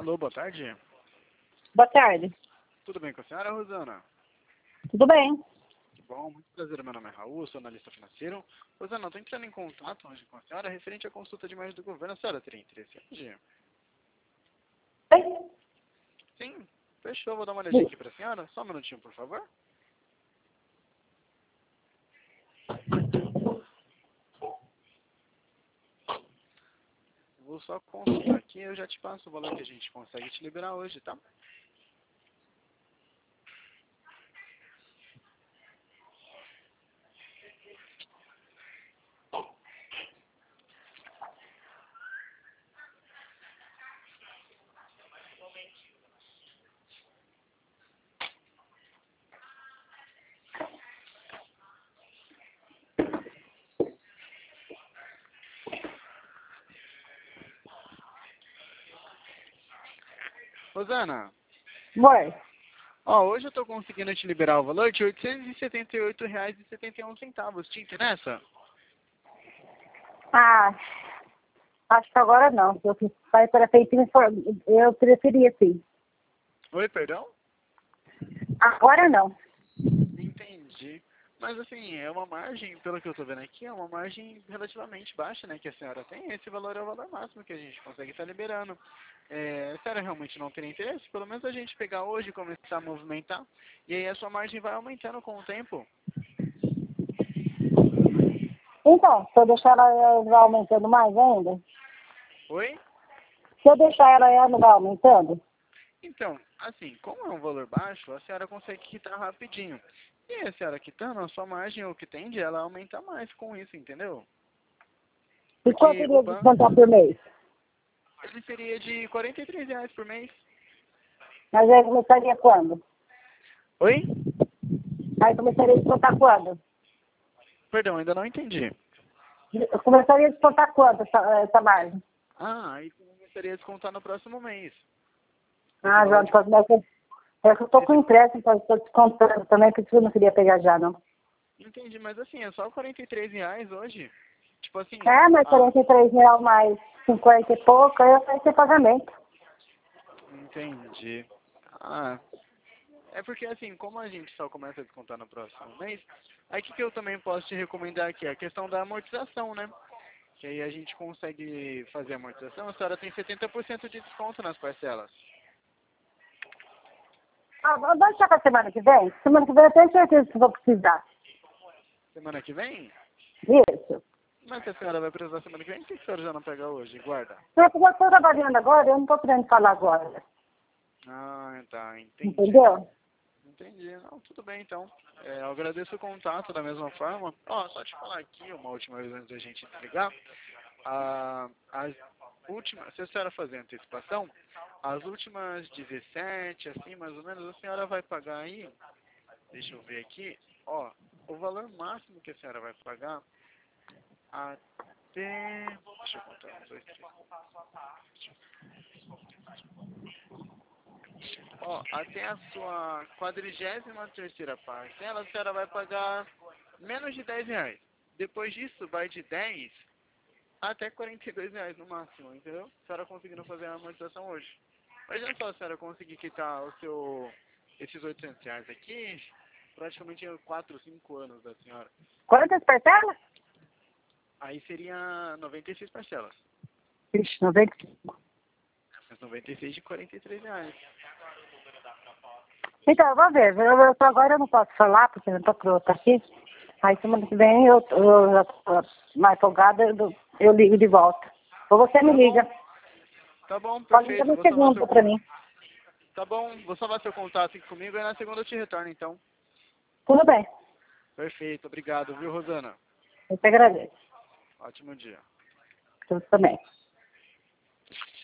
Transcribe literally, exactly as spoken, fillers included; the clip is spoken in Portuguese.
Alô, boa tarde. Boa tarde. Tudo bem com a senhora, Rosana? Tudo bem? Que bom, muito prazer. Meu nome é Raul, sou analista financeiro. Rosana, estou entrando em contato hoje com a senhora referente à consulta de imagem do governo. A senhora teria interesse hoje? Oi? Sim, fechou. Vou dar uma olhadinha aqui para a senhora. Só um minutinho, por favor. Vou só consultar aqui e eu já te passo o valor que a gente consegue te liberar hoje, tá? Rosana, Oi. ó, hoje eu estou conseguindo te liberar o valor de oitocentos e setenta e oito reais e setenta e um centavos. Te interessa? Ah, acho que agora não. Eu fiz pai para feito eu preferia sim. Oi, perdão? Agora não. Entendi. Mas assim, é uma margem, pelo que eu tô vendo aqui, é uma margem relativamente baixa, né, que a senhora tem. Esse valor é o valor máximo que a gente consegue estar liberando. É, a senhora realmente não teria interesse? Pelo menos a gente pegar hoje e começar a movimentar, e aí a sua margem vai aumentando com o tempo. Então, se eu deixar ela, ela vai aumentando mais ainda? Oi? Se eu deixar ela, ela vai aumentando? Então, assim, como é um valor baixo, a senhora consegue quitar rapidinho. E a senhora quitando, a sua margem, o que tende, ela aumenta mais com isso, entendeu? E quanto Porque o iria banco, descontar por mês? ele seria de quarenta e três reais por mês. Mas aí começaria quando? Oi? Aí começaria a descontar quando? Perdão, ainda não entendi. Eu começaria a descontar quando essa, essa margem? Ah, aí começaria a descontar no próximo mês. Esse Ah, valor já, de... pode dar que... É que eu tô com Esse... empréstimo, então estou descontando também, por isso que eu não queria pegar já, não. Entendi, mas assim, é só quarenta e três reais hoje. Tipo assim, É, mas a... quarenta e três reais mais cinquenta e pouco, aí eu faço esse pagamento. Entendi. Ah, é porque assim, como a gente só começa a descontar no próximo mês, aí o que, que eu também posso te recomendar aqui? A questão da amortização, né? Que aí a gente consegue fazer a amortização, a senhora tem setenta por cento de desconto nas parcelas. Ah, vamos deixar pra semana que vem? Semana que vem eu tenho certeza que vou precisar. Semana que vem? Isso. Mas se a senhora vai precisar semana que vem, por que a senhora já não pega hoje? Guarda. Eu estou trabalhando agora, eu não estou querendo falar agora. Ah, tá, entendi. Entendeu? Entendi. Não, tudo bem então. É, eu agradeço o contato da mesma forma. Ó, só te falar aqui uma última vez antes da gente desligar. A, as últimas, se a senhora fazer antecipação, as últimas dezessete, assim, mais ou menos, a senhora vai pagar aí, deixa eu ver aqui, ó, o valor máximo que a senhora vai pagar até, deixa eu contar, um, dois, três, ó, até a sua quadrigésima terceira parcela, a senhora vai pagar menos de dez reais. Depois disso, vai de dez até quarenta e dois reais no máximo, entendeu? A senhora conseguindo fazer a amortização hoje. Imagina só a senhora conseguir quitar o seu, esses oitocentos reais aqui, praticamente em quatro, cinco anos da senhora. Quantas parcelas? Aí seria noventa e seis parcelas. Ixi, noventa e cinco. Mas noventa e seis de quarenta e três reais. Então, eu vou ver. Eu, eu, tô- agora eu não posso falar, porque eu não estou pronta aqui. Aí semana que vem eu, eu já estou mais folgada, eu, eu ligo de volta. Ou você me Tá liga. bom, tá bom, Pode ligar perfeito. no Vou salvar seu segundo para contato. mim. Tá bom, vou salvar seu contato aqui comigo e na segunda eu te retorno então. Tudo bem. Perfeito, obrigado, viu, Rosana? Eu te agradeço. Ótimo dia. Tudo também.